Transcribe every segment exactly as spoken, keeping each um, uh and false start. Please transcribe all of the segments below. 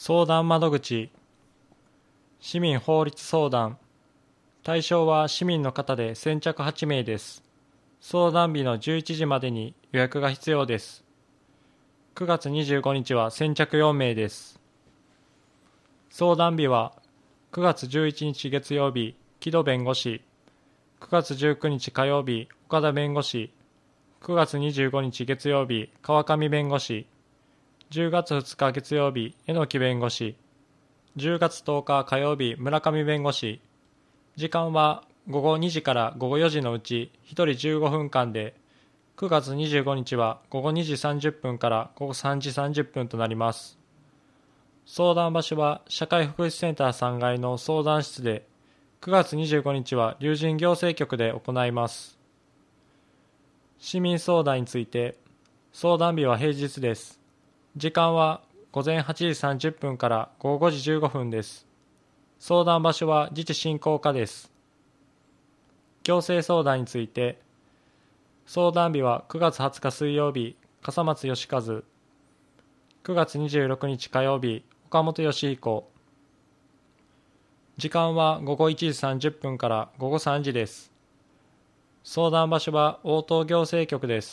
相談窓口市民法律相談対象は市民の方で先着はちめいです。相談日のじゅういちじまでに予約が必要です。くがつにじゅうごにちは先着よんめいです。相談日はくがつじゅういちにち月曜日木戸弁護士、くがつじゅうくにち火曜日岡田弁護士、くがつにじゅうごにち月曜日川上弁護士、じゅうがつふつか月曜日榎木弁護士、じゅうがつとおか火曜日村上弁護士。時間はごごにじからごごよじのうちひとりじゅうごふんかんで、くがつにじゅうごにちはごごにじさんじゅっぷんからごごさんじさんじゅっぷんとなります。相談場所は社会福祉センターさんがいの相談室で、くがつにじゅうごにちは龍神行政局で行います。市民相談について、相談日は平日です。時間はごぜんはちじさんじゅっぷんからごごじじゅうごふんです。相談場所は自治振興課です。行政相談について、相談日はくがつはつか水曜日笠松義和、くがつにじゅうろくにち火曜日岡本義彦。時間はごごいちじさんじゅっぷんからごごさんじです。相談場所は応答行政局です。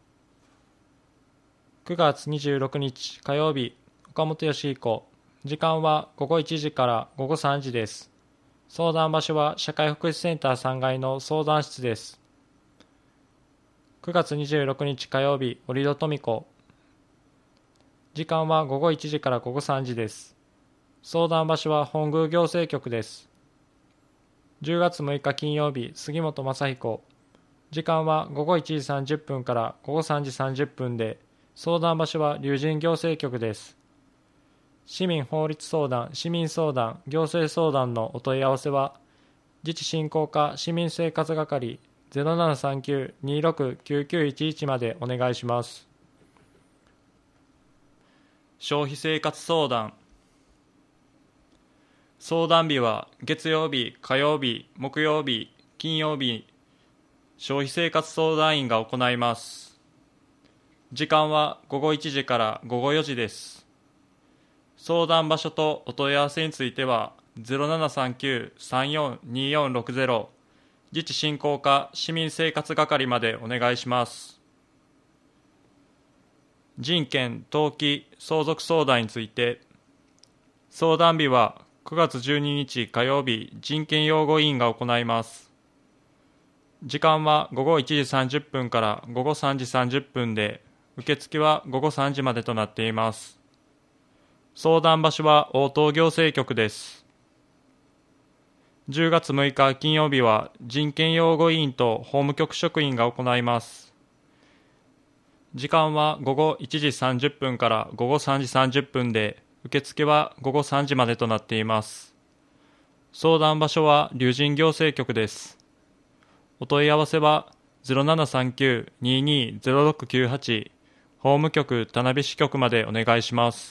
くがつにじゅうろくにち火曜日岡本義彦。時間はごごいちじからごごさんじです。相談場所は社会福祉センターさんがいの相談室です。くがつにじゅうろくにち火曜日折戸富子。時間はごごいちじからごごさんじです。相談場所は本宮行政局です。じゅうがつむいか金曜日杉本正彦。時間はごごいちじさんじゅっぷんからごごさんじさんじゅっぷんで、相談場所は龍神行政局です。市民法律相談、市民相談、行政相談のお問い合わせは、自治振興課市民生活係 ゼロななさんきゅう にろく きゅうきゅういちいち までお願いします。消費生活相談相談日は月曜日、火曜日、木曜日、金曜日、消費生活相談員が行います。時間はごごいちじからごごよじです。相談場所とお問い合わせについては ゼロななさんきゅう さんよん によんろくゼロ 自治振興課市民生活係までお願いします。人権・登記・相続相談について、相談日はくがつじゅうににち火曜日人権擁護委員が行います。時間はごごいちじさんじゅっぷんからごごさんじさんじゅっぷんで、受付はごごさんじまでとなっています。相談場所は応答行政局です。じゅうがつむいか金曜日は人権擁護委員と法務局職員が行います。時間はごごいちじさんじゅっぷんからごごさんじさんじゅっぷんで、受付はごごさんじまでとなっています。相談場所は龍神行政局です。お問い合わせは ゼロななさんきゅう ににゼロろくきゅうはち 法務局田辺支局までお願いします。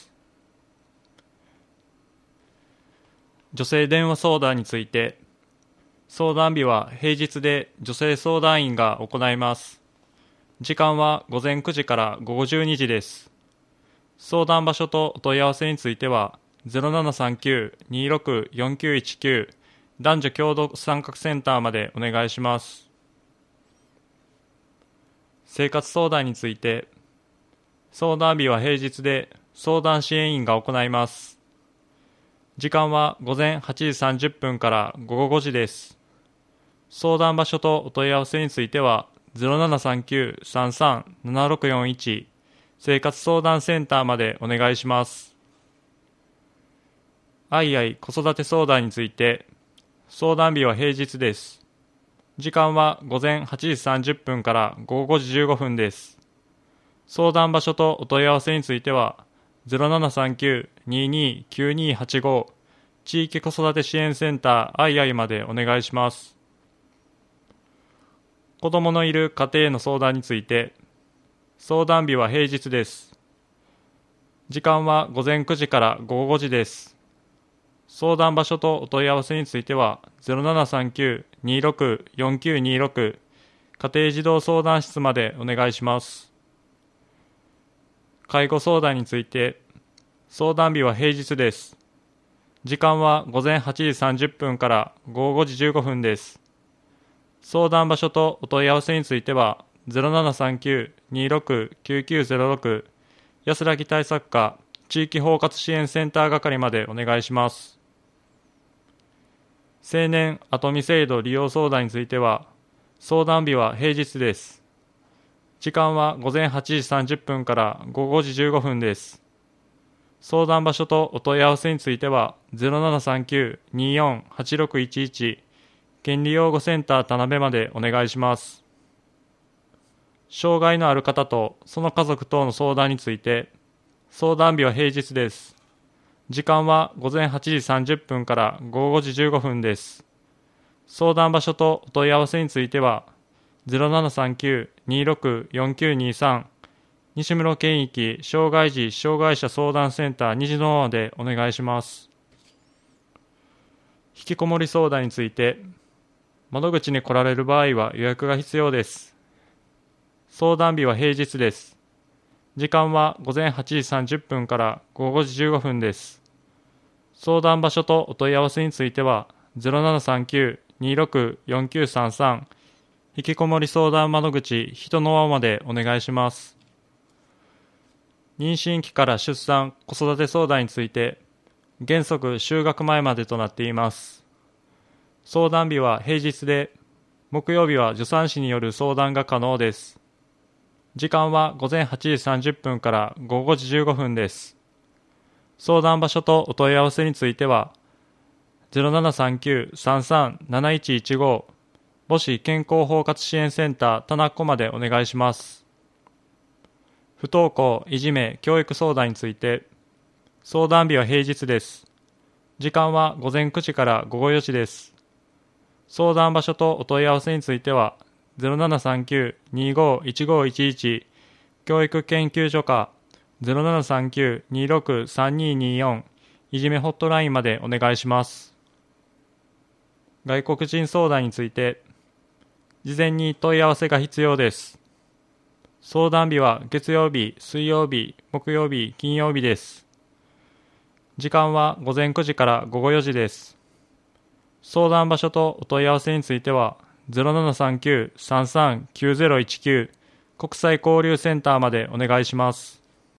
女性電話相談について、相談日は平日で女性相談員が行います。時間はごぜんくじからごごじゅうにじです。相談場所とお問い合わせについては ゼロななさんきゅう にろく よんきゅういちきゅう 男女共同参画センターまでお願いします。生活相談について、相談日は平日で相談支援員が行います。時間はごぜんはちじさんじゅっぷんからごごごじです。相談場所とお問い合わせについては ゼロななさんきゅう さんさん ななろくよんいち 生活相談センターまでお願いします。あいあい子育て相談について、相談日は平日です。時間はごぜんはちじさんじゅっぷんからごごごじじゅうごふんです。相談場所とお問い合わせについては ゼロななさんきゅう にに きゅうにはちご 地域子育て支援センターあいあいまでお願いします。子どものいる家庭への相談について、相談日は平日です。時間はごぜんくじからごごごじです。相談場所とお問い合わせについては ゼロななさんきゅう にろく よんきゅうにろく 家庭児童相談室までお願いします。介護相談について、 相談日は平日です。時間は午前はちじさんじゅっぷんから午後ごじじゅうごふんです。相談場所とお問い合わせについては、ゼロななさんきゅう にーろく きゅうきゅうゼロろく 安らぎ対策課地域包括支援センター係までお願いします。青年後見制度利用相談については、相談日は平日です。時間は午前はちじさんじゅっぷんから午後ごじじゅうごふんです。相談場所とお問い合わせについては、ゼロななさんきゅう にーよん はちろくいちいち 権利擁護センター田辺までお願いします。障害のある方とその家族等の相談について、相談日は平日です。時間は午前はちじさんじゅっぷんから午後ごじじゅうごふんです。相談場所とお問い合わせについては、ゼロななさんきゅう にーろく よんきゅうにさん 西室県域障害児障害者相談センター虹の輪までお願いします。引きこもり相談について、窓口に来られる場合は予約が必要です。相談日は平日です。時間は午前はちじさんじゅっぷんから午後ごじじゅうごふんです。相談場所とお問い合わせについては、ゼロななさんきゅう にーろく よんきゅうさんさん 引きこもり相談窓口人の輪までお願いします。妊娠期から出産・子育て相談について、原則就学前までとなっています。相談日は平日で、木曜日は助産師による相談が可能です。時間は午前はちじさんじゅっぷんから午後ごじじゅうごふんです。相談場所とお問い合わせについては、ゼロななさんきゅう さんさん なないちいちご 母子健康包括支援センター田中までお願いします。不登校、いじめ、教育相談について、相談日は平日です。時間は午前くじから午後よじです。相談場所とお問い合わせについては、ゼロななさんきゅう にーご いちごいちいち 教育研究所か ゼロななさんきゅう にーろく さんにーにーよん いじめホットラインまでお願いします。外国人相談について、事前に問い合わせが必要です。相談日は月曜日、水曜日、木曜日、金曜日です。時間は午前くじから午後よじです。相談場所とお問い合わせについては、ゼロななさんきゅう さんさん きゅうゼロいちきゅう 国際交流センターまでお願いします。